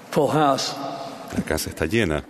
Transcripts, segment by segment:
Full house. La casa está llena.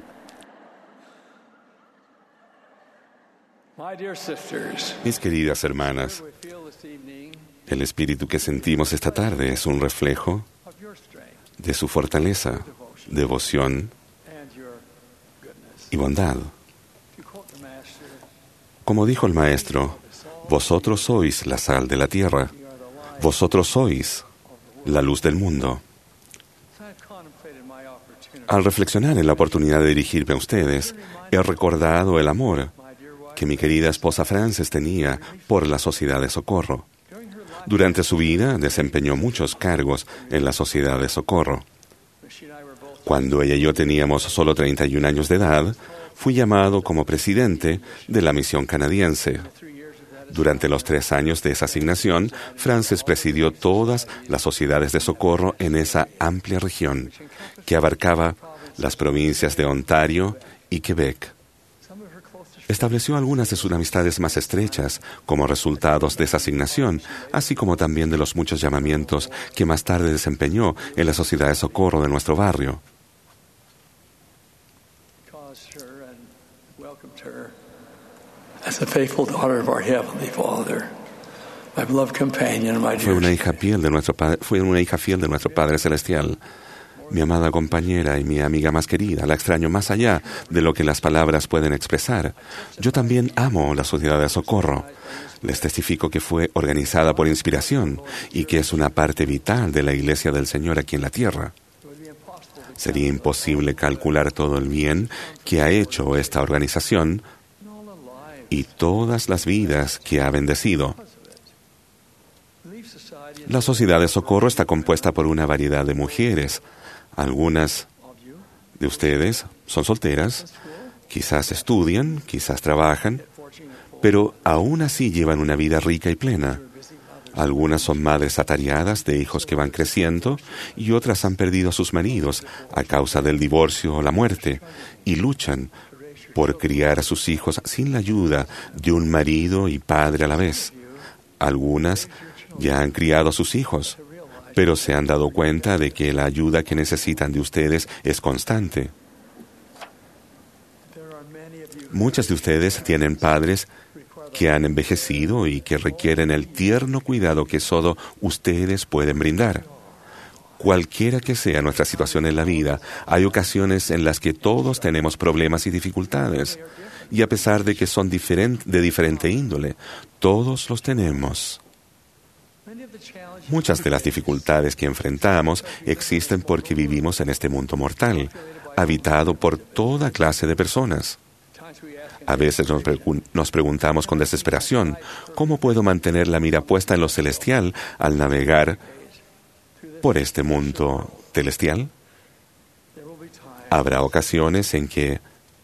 My dear sisters, Mis queridas hermanas, we feel this evening el espíritu que sentimos esta tarde es un reflejo of your strength de su fortaleza, devoción and your goodness. y bondad. To quote the Master, Como dijo el Maestro, vosotros sois la sal de la tierra, you are the light vosotros sois la luz del mundo. As I've contemplated my opportunity, Al reflexionar en la oportunidad de dirigirme a ustedes, he recordado el amor my dear wife, que mi querida esposa Frances tenía por la Sociedad de Socorro. during her life, Durante su vida desempeñó muchos cargos en la Sociedad de Socorro. she and I were both Cuando ella y yo teníamos solo 31 años de edad, fui llamado como presidente de la misión canadiense. 3 years of that. Durante los 3 años de esa asignación, Frances presidió todas las sociedades de socorro en esa amplia región, que abarcaba las provincias de Ontario y Quebec. Some of her closest Estableció algunas de sus amistades más estrechas como resultados de esa asignación, así como también de los muchos llamamientos que más tarde desempeñó en la sociedad de socorro de nuestro barrio. caused her and welcomed her as a faithful daughter of our Heavenly Father, my beloved companion and my Fue dear una hija fiel de nuestro Padre Celestial, mi amada compañera y mi amiga más querida. La extraño más allá de lo que las palabras pueden expresar. Yo también amo la Sociedad de Socorro. Les testifico que fue organizada por inspiración y que es una parte vital de la Iglesia del Señor aquí en la tierra. It would be impossible to Sería imposible calcular todo el bien que ha hecho esta organización and all the lives y todas las vidas que ha bendecido. because of it. Relief Society La Sociedad de Socorro está compuesta por una variedad de mujeres. Algunas of you de ustedes son solteras, in school, quizás estudian, quizás trabajan, get fortunate and full. pero aún así llevan una vida rica y plena. You're busy mothers. Algunas son madres atareadas de hijos que van creciendo y otras han perdido a sus maridos a causa del divorcio o la muerte y luchan por criar a sus hijos sin la ayuda de un marido y padre a la vez. Algunas ya han criado a sus hijos, To realize pero se han dado cuenta de que la ayuda que necesitan de ustedes es constante. there are many of you who Muchas de ustedes tienen padres require the que han envejecido y que requieren el tierno cuidado que solo ustedes pueden brindar. Cualquiera que sea nuestra situación en la vida, hay ocasiones en las que todos tenemos problemas y dificultades, y a pesar de que son de diferente índole, todos los tenemos. many of the challenges Muchas de las dificultades que enfrentamos existen porque vivimos en este mundo mortal, habitado por toda clase de personas. times we ask A veces nos preguntamos con desesperación, ¿cómo puedo mantener la mira puesta en lo celestial al navegar por este mundo celestial? there will be times Habrá ocasiones en que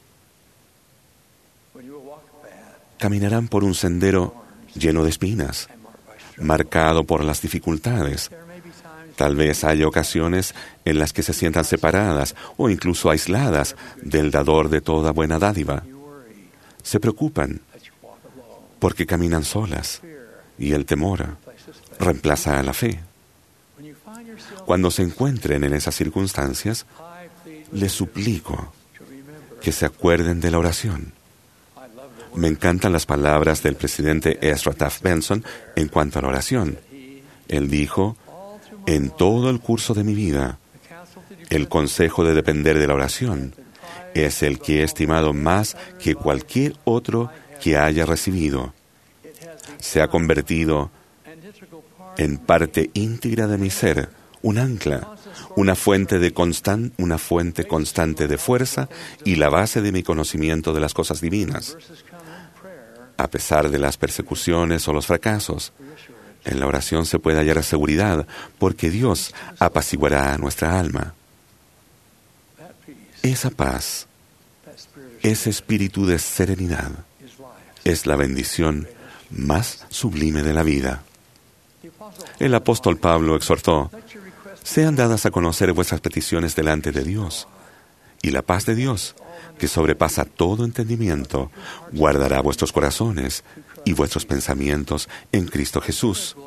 when you will walk a path caminarán por un sendero lleno de espinas, and marked by struggle. marcado por las dificultades. There may be times Tal vez haya ocasiones en las que se sientan separadas o incluso aisladas del dador de toda buena dádiva. you worry Se preocupan that you walk alone. porque caminan solas Fear y el temor places faith. reemplaza a la fe. When you find yourself, Cuando se encuentren en esas circunstancias, I plead with les you suplico to remember. que se acuerden de la oración. I love the word Me encantan las palabras del presidente Ezra Taft Benson en cuanto a la oración. he Él dijo, all through my en life, todo el curso de mi vida, the counsel to el depend consejo de depender de la oración and prize es el que he estimado más que cualquier otro que haya recibido. it has become Se ha convertido an integral part en parte íntegra de mi ser, un ancla, una fuente constante de fuerza y la base de mi conocimiento de las cosas divinas. verses come in prayer. A pesar de las persecuciones o los fracasos, Reassurance. en la oración se puede hallar seguridad porque Dios apaciguará nuestra alma. That peace, Esa paz, that spirit of ese espíritu de serenidad, is life. es la bendición más sublime de la vida. The apostle El apóstol Pablo exhortó, let your requests sean dadas a conocer vuestras peticiones delante de Dios, y la paz de Dios, que sobrepasa todo entendimiento, guardará vuestros corazones y vuestros pensamientos en Cristo Jesús.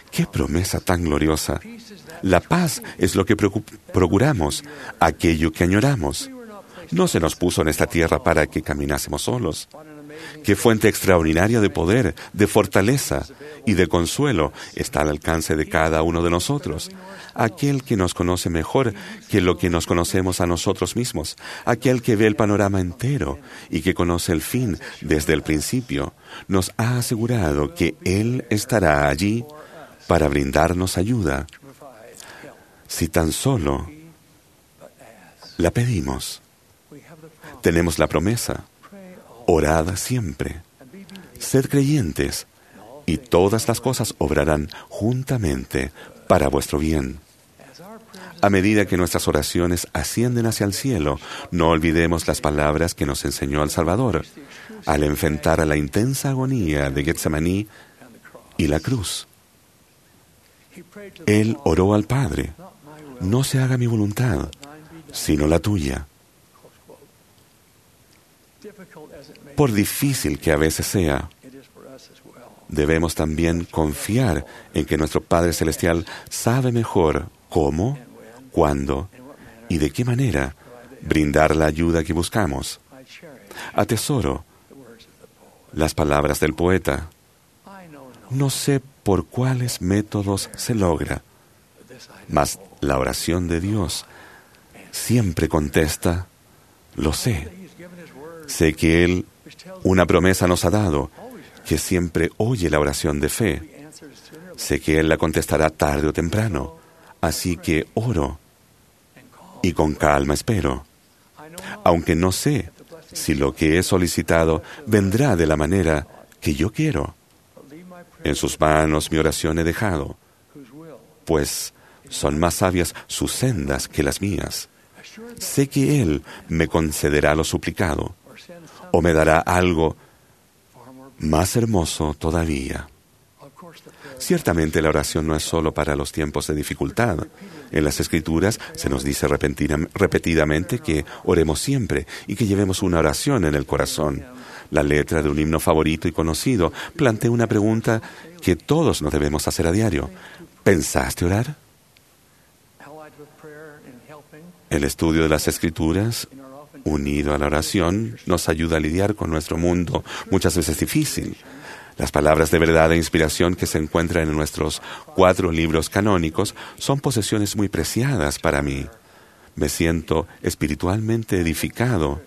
¡Qué promesa tan gloriosa! La paz es lo que procuramos, aquello que añoramos. No se nos puso en esta tierra para que caminásemos solos. ¡Qué fuente extraordinaria de poder, de fortaleza y de consuelo está al alcance de cada uno de nosotros! Aquel que nos conoce mejor que lo que nos conocemos a nosotros mismos, aquel que ve el panorama entero y que conoce el fin desde el principio, nos ha asegurado que Él estará allí para brindarnos ayuda, si tan solo la pedimos. Tenemos la promesa: orad siempre, sed creyentes, y todas las cosas obrarán juntamente para vuestro bien. A medida que nuestras oraciones ascienden hacia el cielo, no olvidemos las palabras que nos enseñó el Salvador al enfrentar a la intensa agonía de Getsemaní y la cruz. Él oró al Padre: no se haga mi voluntad, sino la tuya. Por difícil que a veces sea, debemos también confiar en que nuestro Padre Celestial sabe mejor cómo, cuándo y de qué manera brindar la ayuda que buscamos. Atesoro las palabras del poeta: no sé por cuáles métodos se logra, mas la oración de Dios siempre contesta: lo sé. Sé que Él una promesa nos ha dado, que siempre oye la oración de fe. Sé que Él la contestará tarde o temprano, así que oro y con calma espero. Aunque no sé si lo que he solicitado vendrá de la manera que yo quiero, en sus manos mi oración he dejado, pues son más sabias sus sendas que las mías. Sé que Él me concederá lo suplicado, o me dará algo más hermoso todavía. Ciertamente la oración no es solo para los tiempos de dificultad. En las Escrituras se nos dice repetidamente que oremos siempre y que llevemos una oración en el corazón. La letra de un himno favorito y conocido plantea una pregunta que todos nos debemos hacer a diario: ¿pensaste orar? El estudio de las Escrituras, unido a la oración, nos ayuda a lidiar con nuestro mundo muchas veces difícil. Las palabras de verdad e inspiración que se encuentran en nuestros 4 libros canónicos son posesiones muy preciadas para mí. Me siento espiritualmente edificado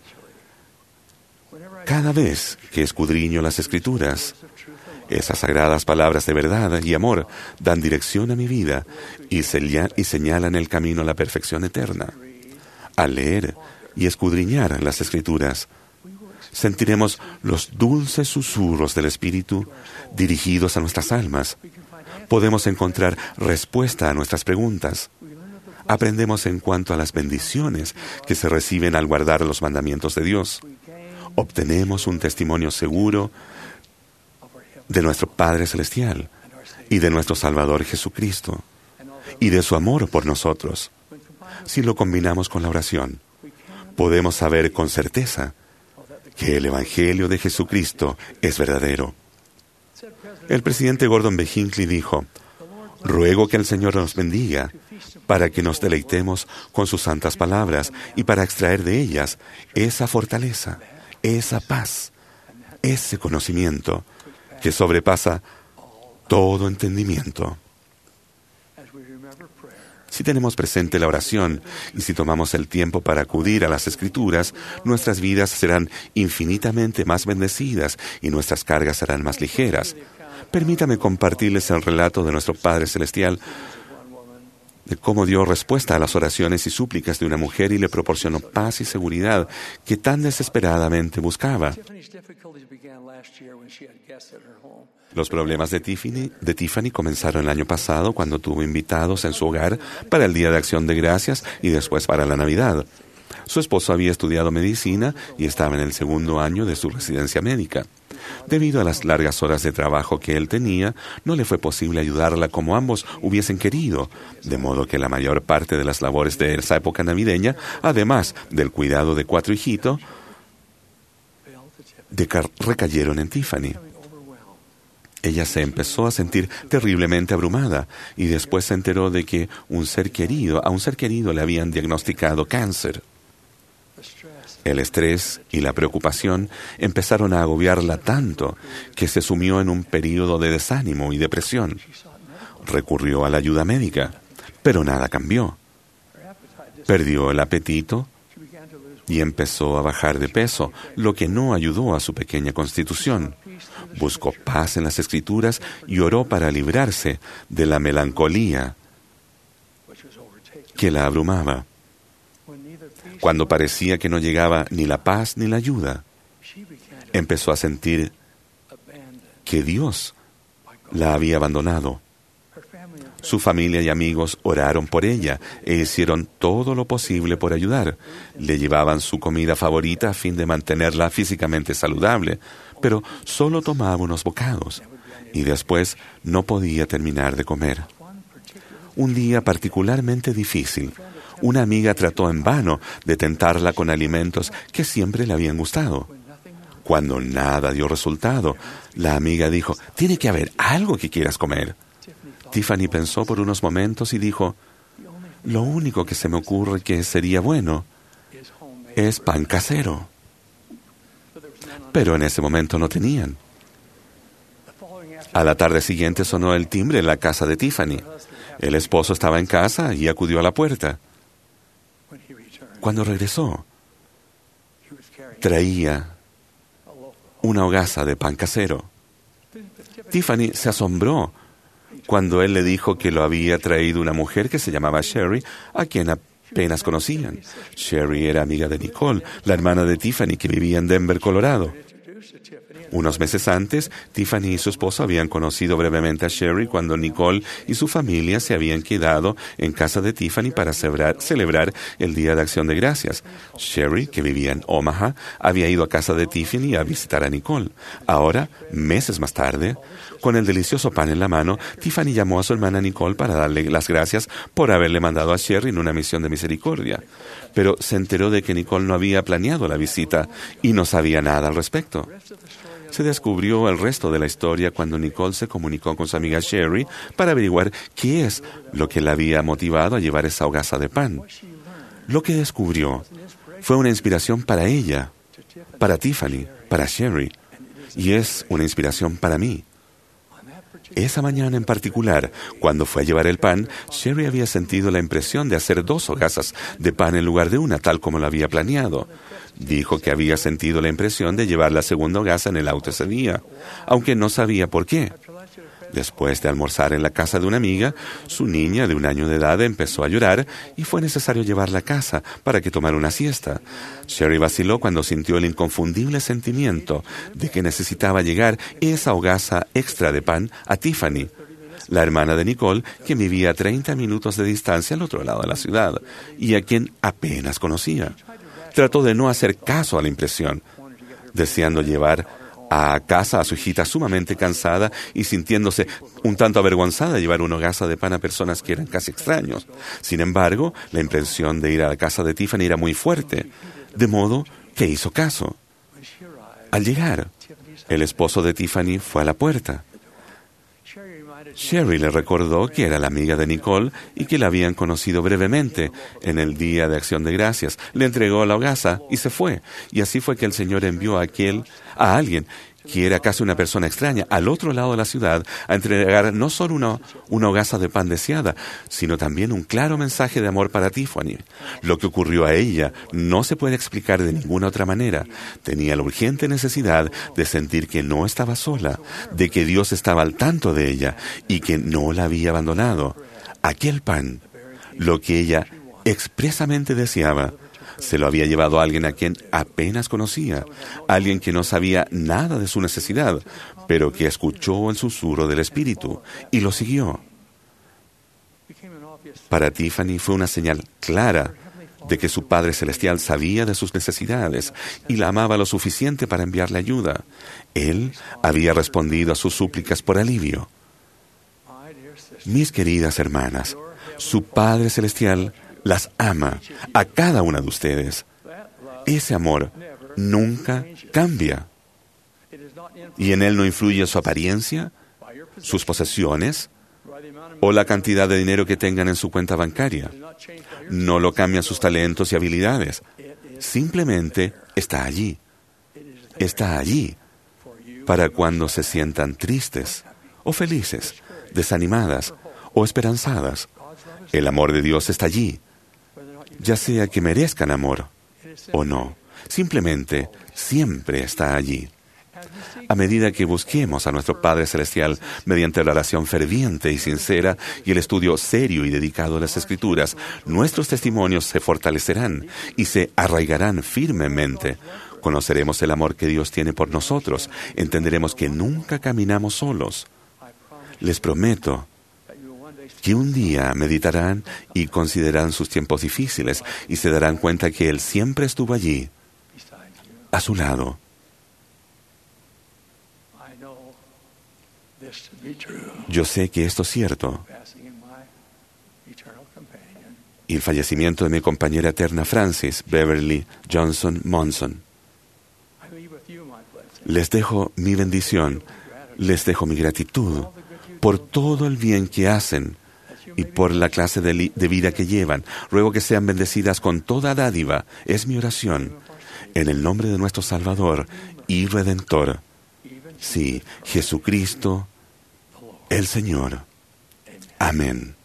cada vez que escudriño las Escrituras. Esas sagradas palabras de verdad y amor dan dirección a mi vida y señalan el camino a la perfección eterna. Al leer y escudriñar las Escrituras, sentiremos los dulces susurros del Espíritu dirigidos a nuestras almas. Podemos encontrar respuesta a nuestras preguntas. Aprendemos en cuanto a las bendiciones que se reciben al guardar los mandamientos de Dios. Obtenemos un testimonio seguro de nuestro Padre Celestial y de nuestro Salvador Jesucristo y de su amor por nosotros. Si lo combinamos con la oración, podemos saber con certeza que el Evangelio de Jesucristo es verdadero. El presidente Gordon B. Hinckley dijo: ruego que el Señor nos bendiga para que nos deleitemos con sus santas palabras y para extraer de ellas esa fortaleza, esa paz, ese conocimiento que sobrepasa todo entendimiento. Si tenemos presente la oración y si tomamos el tiempo para acudir a las Escrituras, nuestras vidas serán infinitamente más bendecidas y nuestras cargas serán más ligeras. Permítame compartirles el relato de nuestro Padre Celestial, de cómo dio respuesta a las oraciones y súplicas de una mujer y le proporcionó paz y seguridad que tan desesperadamente buscaba. Los problemas de Tiffany comenzaron el año pasado cuando tuvo invitados en su hogar para el Día de Acción de Gracias y después para la Navidad. Su esposo había estudiado medicina y estaba en el 2º año de su residencia médica. Debido a las largas horas de trabajo que él tenía, no le fue posible ayudarla como ambos hubiesen querido, de modo que la mayor parte de las labores de esa época navideña, además del cuidado de 4 hijitos, recayeron en Tiffany. Ella se empezó a sentir terriblemente abrumada y después se enteró de que a un ser querido le habían diagnosticado cáncer. El estrés y la preocupación empezaron a agobiarla tanto que se sumió en un período de desánimo y depresión. Recurrió a la ayuda médica, pero nada cambió. Perdió el apetito y empezó a bajar de peso, lo que no ayudó a su pequeña constitución. Buscó paz en las Escrituras y oró para librarse de la melancolía que la abrumaba. Cuando parecía que no llegaba ni la paz ni la ayuda, empezó a sentir que Dios la había abandonado. Su familia y amigos oraron por ella e hicieron todo lo posible por ayudar. Le llevaban su comida favorita a fin de mantenerla físicamente saludable, pero solo tomaba unos bocados y después no podía terminar de comer. Un día particularmente difícil, una amiga trató en vano de tentarla con alimentos que siempre le habían gustado. Cuando nada dio resultado, la amiga dijo: «Tiene que haber algo que quieras comer». Tiffany pensó por unos momentos y dijo: «Lo único que se me ocurre que sería bueno es pan casero». Pero en ese momento no tenían. A la tarde siguiente sonó el timbre en la casa de Tiffany. El esposo estaba en casa y acudió a la puerta. Cuando regresó, traía una hogaza de pan casero. Tiffany se asombró cuando él le dijo que lo había traído una mujer que se llamaba Sherry, a quien apenas conocían. Sherry era amiga de Nicole, la hermana de Tiffany, que vivía en Denver, Colorado. Unos meses antes, Tiffany y su esposo habían conocido brevemente a Sherry cuando Nicole y su familia se habían quedado en casa de Tiffany para celebrar el Día de Acción de Gracias. Sherry, que vivía en Omaha, había ido a casa de Tiffany a visitar a Nicole. Ahora, meses más tarde, con el delicioso pan en la mano, Tiffany llamó a su hermana Nicole para darle las gracias por haberle mandado a Sherry en una misión de misericordia. Pero se enteró de que Nicole no había planeado la visita y no sabía nada al respecto. Se descubrió el resto de la historia cuando Nicole se comunicó con su amiga Sherry para averiguar qué es lo que la había motivado a llevar esa hogaza de pan. Lo que descubrió fue una inspiración para ella, para Tiffany, para Sherry, y es una inspiración para mí. Esa mañana en particular, cuando fue a llevar el pan, Sherry había sentido la impresión de hacer 2 hogazas de pan en lugar de una, tal como lo había planeado. Dijo que había sentido la impresión de llevar la segunda hogaza en el auto ese día, aunque no sabía por qué. Después de almorzar en la casa de una amiga, su niña de 1 año de edad empezó a llorar y fue necesario llevarla a casa para que tomara una siesta. Sherry vaciló cuando sintió el inconfundible sentimiento de que necesitaba llegar esa hogaza extra de pan a Tiffany, la hermana de Nicole, que vivía a 30 minutos de distancia al otro lado de la ciudad y a quien apenas conocía. Trató de no hacer caso a la impresión, deseando llevar a casa a su hijita sumamente cansada y sintiéndose un tanto avergonzada de llevar una hogaza de pan a personas que eran casi extraños. Sin embargo, la impresión de ir a la casa de Tiffany era muy fuerte, de modo que hizo caso. Al llegar, el esposo de Tiffany fue a la puerta. Sherry le recordó que era la amiga de Nicole y que la habían conocido brevemente en el Día de Acción de Gracias. Le entregó la hogaza y se fue. Y así fue que el Señor envió a alguien que era casi una persona extraña, al otro lado de la ciudad, a entregar no solo una hogaza de pan deseada, sino también un claro mensaje de amor para Tiffany. Lo que ocurrió a ella no se puede explicar de ninguna otra manera. Tenía la urgente necesidad de sentir que no estaba sola, de que Dios estaba al tanto de ella y que no la había abandonado. Aquel pan, lo que ella expresamente deseaba, se lo había llevado a alguien a quien apenas conocía, alguien que no sabía nada de su necesidad, pero que escuchó el susurro del Espíritu y lo siguió. Para Tiffany fue una señal clara de que su Padre Celestial sabía de sus necesidades y la amaba lo suficiente para enviarle ayuda. Él había respondido a sus súplicas por alivio. Mis queridas hermanas, su Padre Celestial las ama a cada una de ustedes. Ese amor nunca cambia. Y en Él no influye su apariencia, sus posesiones o la cantidad de dinero que tengan en su cuenta bancaria. No lo cambian sus talentos y habilidades. Simplemente está allí. Está allí para cuando se sientan tristes o felices, desanimadas o esperanzadas. El amor de Dios está allí, ya sea que merezcan amor o no. Simplemente siempre está allí. A medida que busquemos a nuestro Padre Celestial mediante la oración ferviente y sincera y el estudio serio y dedicado a las Escrituras, nuestros testimonios se fortalecerán y se arraigarán firmemente. Conoceremos el amor que Dios tiene por nosotros. Entenderemos que nunca caminamos solos. Les prometo que un día meditarán y considerarán sus tiempos difíciles y se darán cuenta que Él siempre estuvo allí, a su lado. Yo sé que esto es cierto. Y el fallecimiento de mi compañera eterna Francis Beverly Johnson Monson. Les dejo mi bendición, les dejo mi gratitud por todo el bien que hacen y por la clase de vida que llevan. Ruego que sean bendecidas con toda dádiva. Es mi oración. En el nombre de nuestro Salvador y Redentor. Sí, Jesucristo, el Señor. Amén.